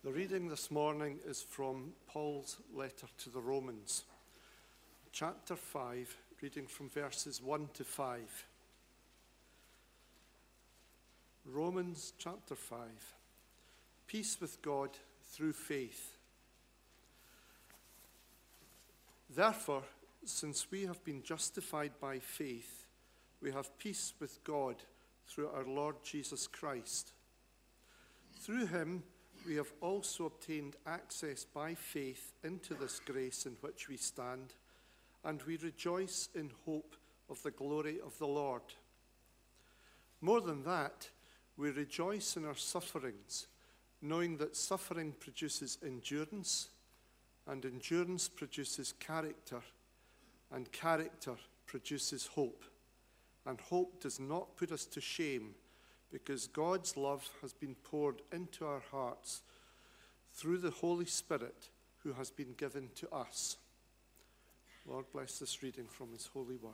The reading this morning is from Paul's letter to the Romans, chapter 5, reading from verses 1 to 5. Romans chapter 5. Peace with God through faith. Therefore, since we have been justified by faith, we have peace with God through our Lord Jesus Christ. Through him, we have also obtained access by faith into this grace in which we stand, and we rejoice in hope of the glory of the Lord. More than that, we rejoice in our sufferings, knowing that suffering produces endurance, and endurance produces character, and character produces hope. And hope does not put us to shame, because God's love has been poured into our hearts through the Holy Spirit who has been given to us. Lord, bless this reading from his holy word.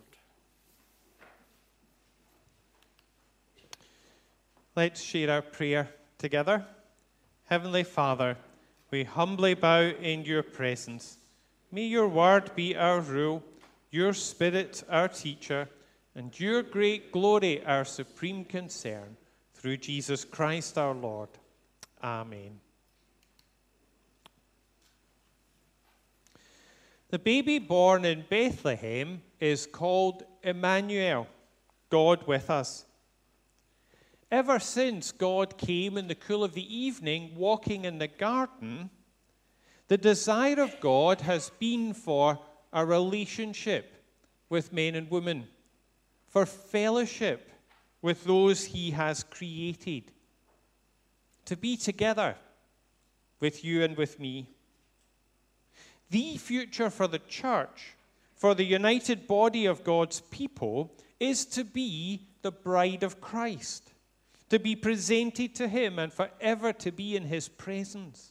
Let's share our prayer together. Heavenly Father, we humbly bow in your presence. May your word be our rule, your Spirit our teacher, and your great glory our supreme concern. Through Jesus Christ our Lord. Amen. The baby born in Bethlehem is called Emmanuel, God with us. Ever since God came in the cool of the evening, walking in the garden, the desire of God has been for a relationship with men and women, for fellowship with those he has created, to be together with you and with me. The future for the church, for the united body of God's people, is to be the bride of Christ, to be presented to him and forever to be in his presence.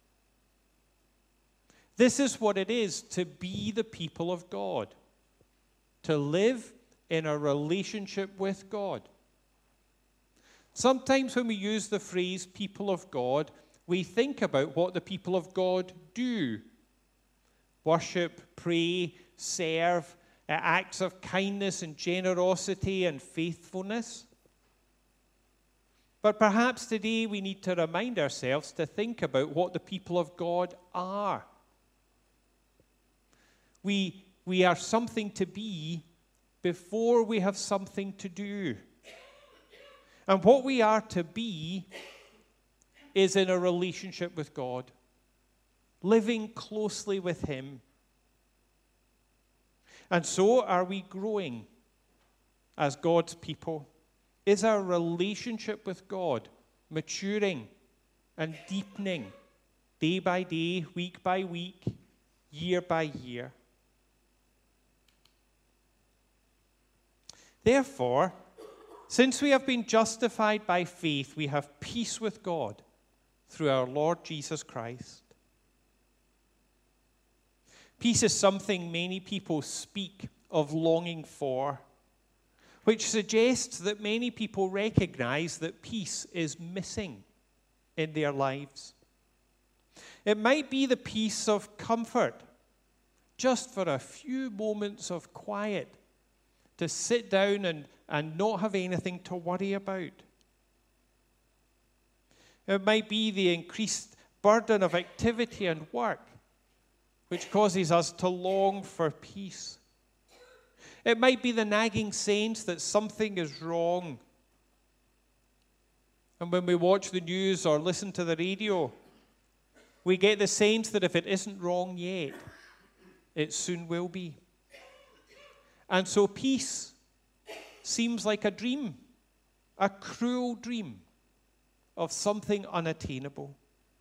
This is what it is to be the people of God, to live in a relationship with God. Sometimes when we use the phrase people of God, we think about what the people of God do. Worship, pray, serve, acts of kindness and generosity and faithfulness. But perhaps today we need to remind ourselves to think about what the people of God are. We are something to be before we have something to do. And what we are to be is in a relationship with God, living closely with him. And so are we growing as God's people? Is our relationship with God maturing and deepening day by day, week by week, year by year? Therefore, since we have been justified by faith, we have peace with God through our Lord Jesus Christ. Peace is something many people speak of longing for, which suggests that many people recognize that peace is missing in their lives. It might be the peace of comfort, just for a few moments of quiet, to sit down and not have anything to worry about. It might be the increased burden of activity and work, which causes us to long for peace. It might be the nagging sense that something is wrong. And when we watch the news or listen to the radio, we get the sense that if it isn't wrong yet, it soon will be. And so peace seems like a dream, a cruel dream of something unattainable.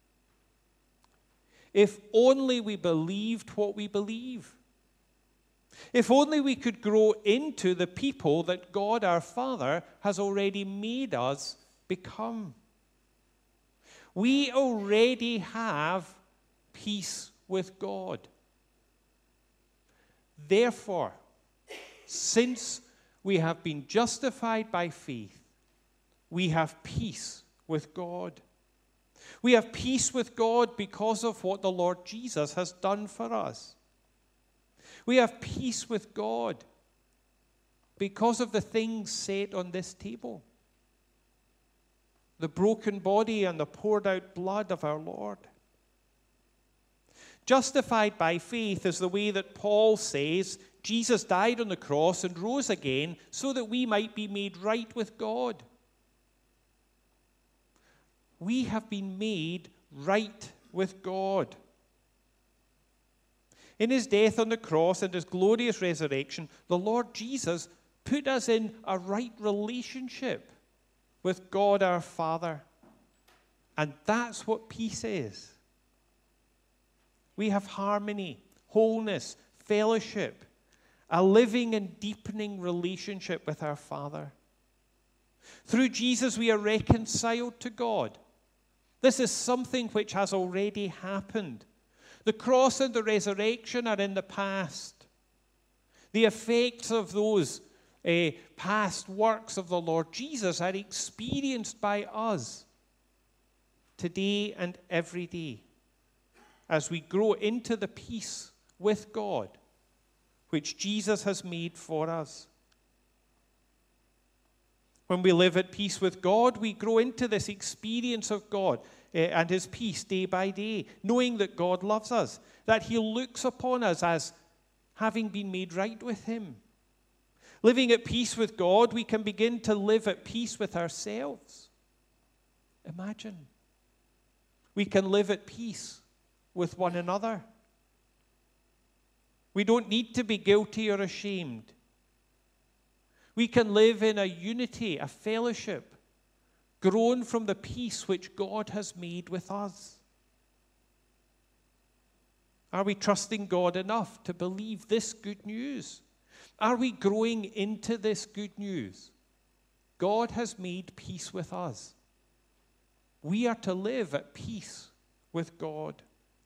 If only we believed what we believe. If only we could grow into the people that God our Father has already made us become. We already have peace with God. Therefore, since we have been justified by faith, we have peace with God. We have peace with God because of what the Lord Jesus has done for us. We have peace with God because of the things set on this table. The broken body and the poured out blood of our Lord. Justified by faith is the way that Paul says Jesus died on the cross and rose again so that we might be made right with God. We have been made right with God. In his death on the cross and his glorious resurrection, the Lord Jesus put us in a right relationship with God our Father. And that's what peace is. We have harmony, wholeness, fellowship, a living and deepening relationship with our Father. Through Jesus, we are reconciled to God. This is something which has already happened. The cross and the resurrection are in the past. The effects of those past works of the Lord Jesus are experienced by us today and every day as we grow into the peace with God which Jesus has made for us. When we live at peace with God, we grow into this experience of God and his peace day by day, knowing that God loves us, that he looks upon us as having been made right with him. Living at peace with God, we can begin to live at peace with ourselves. Imagine. We can live at peace with one another. We don't need to be guilty or ashamed. We can live in a unity, a fellowship, grown from the peace which God has made with us. Are we trusting God enough to believe this good news? Are we growing into this good news? God has made peace with us. We are to live at peace with God.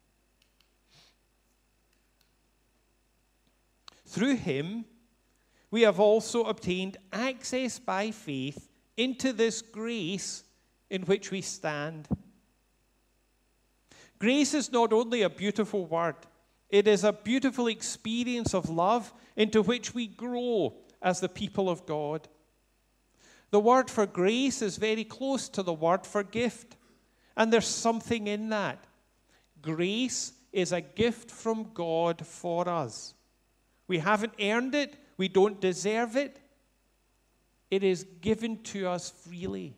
Through him, we have also obtained access by faith into this grace in which we stand. Grace is not only a beautiful word, it is a beautiful experience of love into which we grow as the people of God. The word for grace is very close to the word for gift, and there's something in that. Grace is a gift from God for us. We haven't earned it. We don't deserve it. It is given to us freely.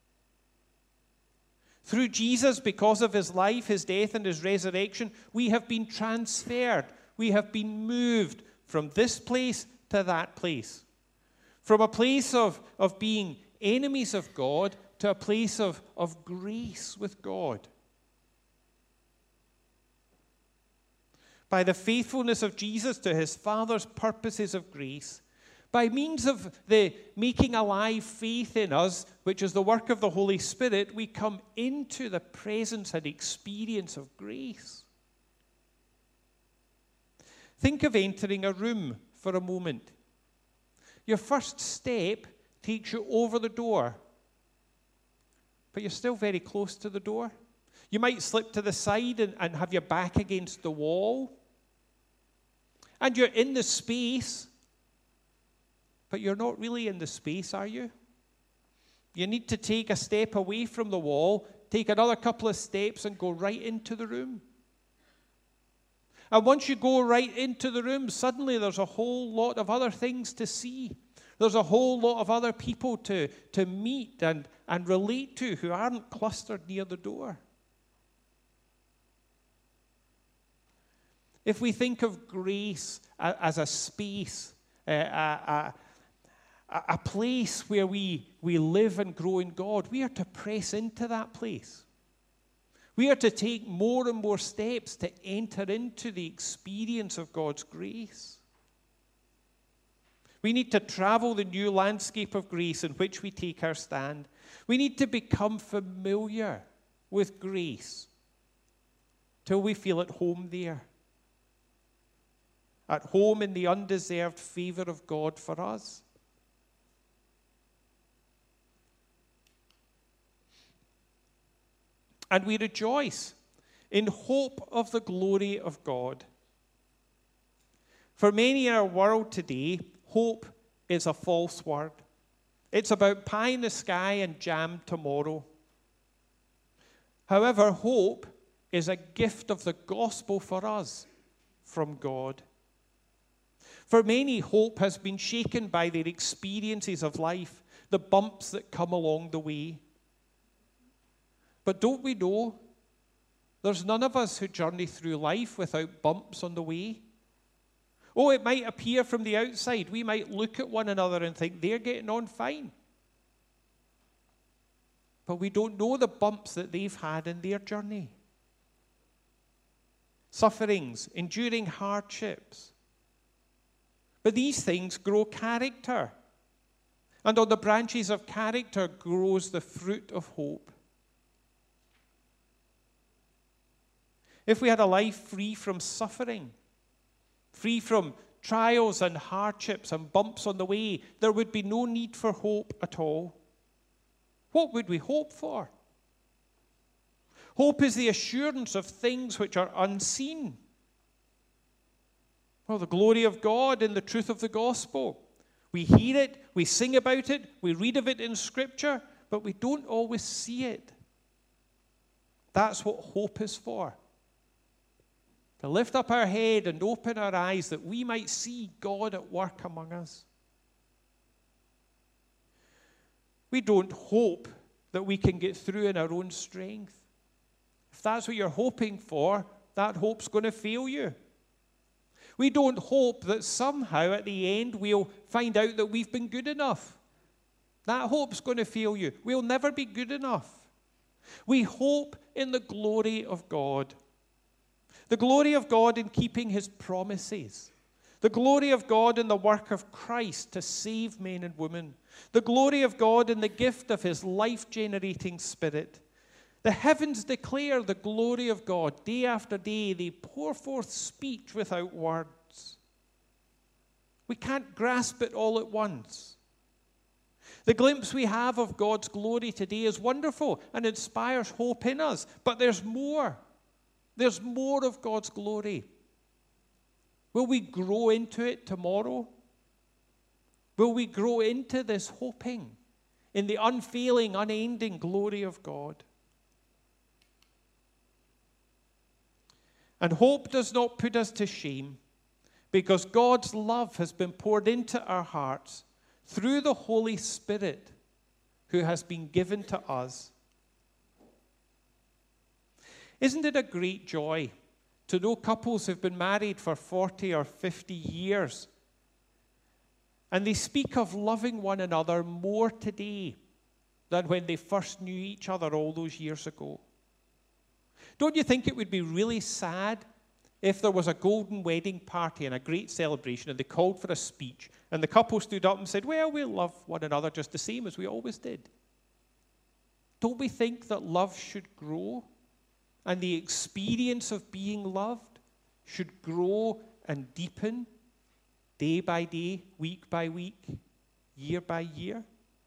Through Jesus, because of his life, his death, and his resurrection, we have been transferred. We have been moved from this place to that place. From a place of being enemies of God to a place of grace with God. By the faithfulness of Jesus to his Father's purposes of grace, by means of the making alive faith in us, which is the work of the Holy Spirit, we come into the presence and experience of grace. Think of entering a room for a moment. Your first step takes you over the door, but you're still very close to the door. You might slip to the side and have your back against the wall. And you're in the space, but you're not really in the space, are you? You need to take a step away from the wall, take another couple of steps, and go right into the room. And once you go right into the room, suddenly there's a whole lot of other things to see. There's a whole lot of other people to meet and relate to who aren't clustered near the door. If we think of grace as a space, a place where we live and grow in God, we are to press into that place. We are to take more and more steps to enter into the experience of God's grace. We need to travel the new landscape of grace in which we take our stand. We need to become familiar with grace till we feel at home there. At home in the undeserved favor of God for us. And we rejoice in hope of the glory of God. For many in our world today, hope is a false word. It's about pie in the sky and jam tomorrow. However, hope is a gift of the gospel for us from God. For many, hope has been shaken by their experiences of life, the bumps that come along the way. But don't we know there's none of us who journey through life without bumps on the way? Oh, it might appear from the outside. We might look at one another and think they're getting on fine. But we don't know the bumps that they've had in their journey. Sufferings, enduring hardships. But these things grow character. And on the branches of character grows the fruit of hope. If we had a life free from suffering, free from trials and hardships and bumps on the way, there would be no need for hope at all. What would we hope for? Hope is the assurance of things which are unseen. Well, the glory of God in the truth of the gospel. We hear it, we sing about it, we read of it in Scripture, but we don't always see it. That's what hope is for. To lift up our head and open our eyes that we might see God at work among us. We don't hope that we can get through in our own strength. If that's what you're hoping for, that hope's going to fail you. We don't hope that somehow at the end we'll find out that we've been good enough. That hope's going to fail you. We'll never be good enough. We hope in the glory of God. The glory of God in keeping his promises. The glory of God in the work of Christ to save men and women. The glory of God in the gift of his life-generating Spirit. The heavens declare the glory of God. Day after day, they pour forth speech without words. We can't grasp it all at once. The glimpse we have of God's glory today is wonderful and inspires hope in us. But there's more. There's more of God's glory. Will we grow into it tomorrow? Will we grow into this hoping in the unfailing, unending glory of God? And hope does not put us to shame, because God's love has been poured into our hearts through the Holy Spirit who has been given to us. Isn't it a great joy to know couples who've been married for 40 or 50 years, and they speak of loving one another more today than when they first knew each other all those years ago? Don't you think it would be really sad if there was a golden wedding party and a great celebration and they called for a speech and the couple stood up and said, well, we'll love one another just the same as we always did? Don't we think that love should grow and the experience of being loved should grow and deepen day by day, week by week, year by year?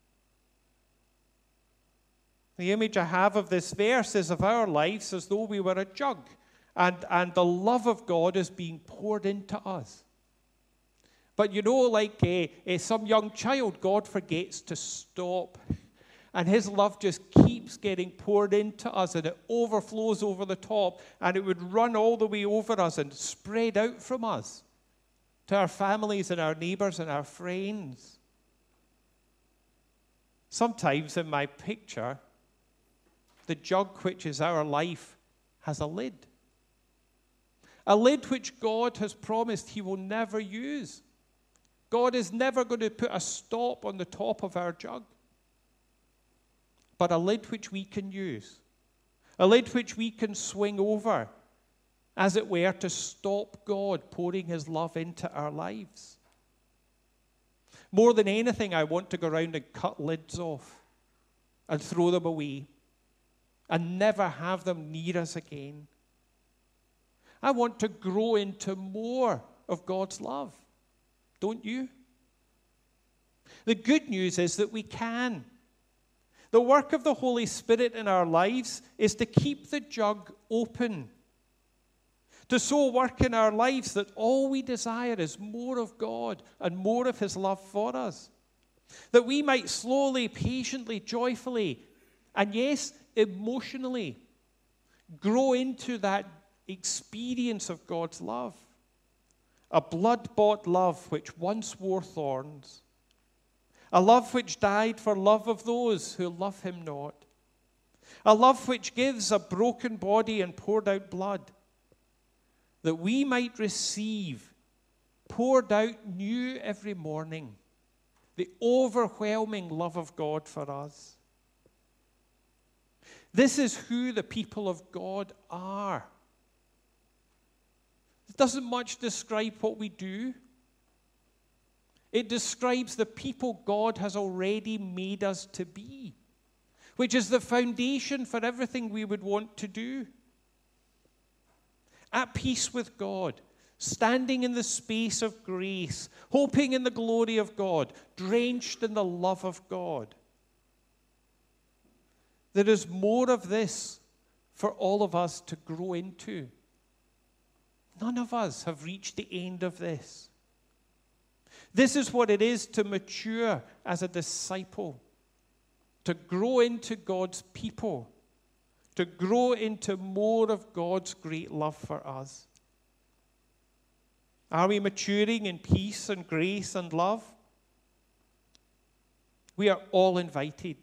The image I have of this verse is of our lives as though we were a jug, and the love of God is being poured into us. But you know, like some young child, God forgets to stop. And his love just keeps getting poured into us, and it overflows over the top, and it would run all the way over us and spread out from us to our families and our neighbors and our friends. Sometimes in my picture, the jug which is our life has a lid. A lid which God has promised he will never use. God is never going to put a stop on the top of our jug. But a lid which we can use. A lid which we can swing over, as it were, to stop God pouring his love into our lives. More than anything, I want to go around and cut lids off and throw them away and never have them near us again. I want to grow into more of God's love. Don't you? The good news is that we can. The work of the Holy Spirit in our lives is to keep the jug open, to so work in our lives that all we desire is more of God and more of His love for us, that we might slowly, patiently, joyfully, and yes, emotionally, grow into that experience of God's love, a blood-bought love which once wore thorns, a love which died for love of those who love Him not, a love which gives a broken body and poured out blood, that we might receive, poured out new every morning, the overwhelming love of God for us. This is who the people of God are. It doesn't much describe what we do. It describes the people God has already made us to be, which is the foundation for everything we would want to do. At peace with God, standing in the space of grace, hoping in the glory of God, drenched in the love of God. There is more of this for all of us to grow into. None of us have reached the end of this. This is what it is to mature as a disciple, to grow into God's people, to grow into more of God's great love for us. Are we maturing in peace and grace and love? We are all invited.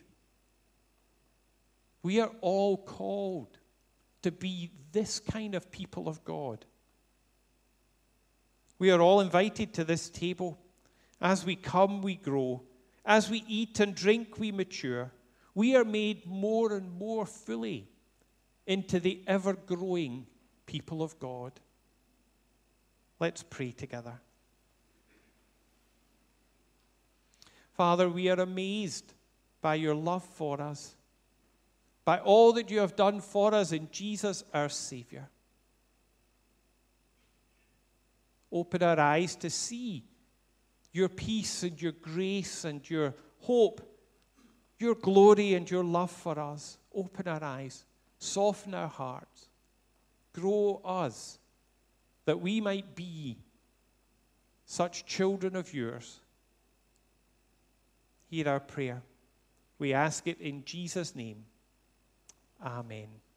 We are all called to be this kind of people of God. We are all invited to this table. As we come, we grow. As we eat and drink, we mature. We are made more and more fully into the ever-growing people of God. Let's pray together. Father, we are amazed by your love for us, by all that you have done for us in Jesus, our Savior. Open our eyes to see your peace and your grace and your hope, your glory and your love for us. Open our eyes, soften our hearts, grow us, that we might be such children of yours. Hear our prayer. We ask it in Jesus' name. Amen.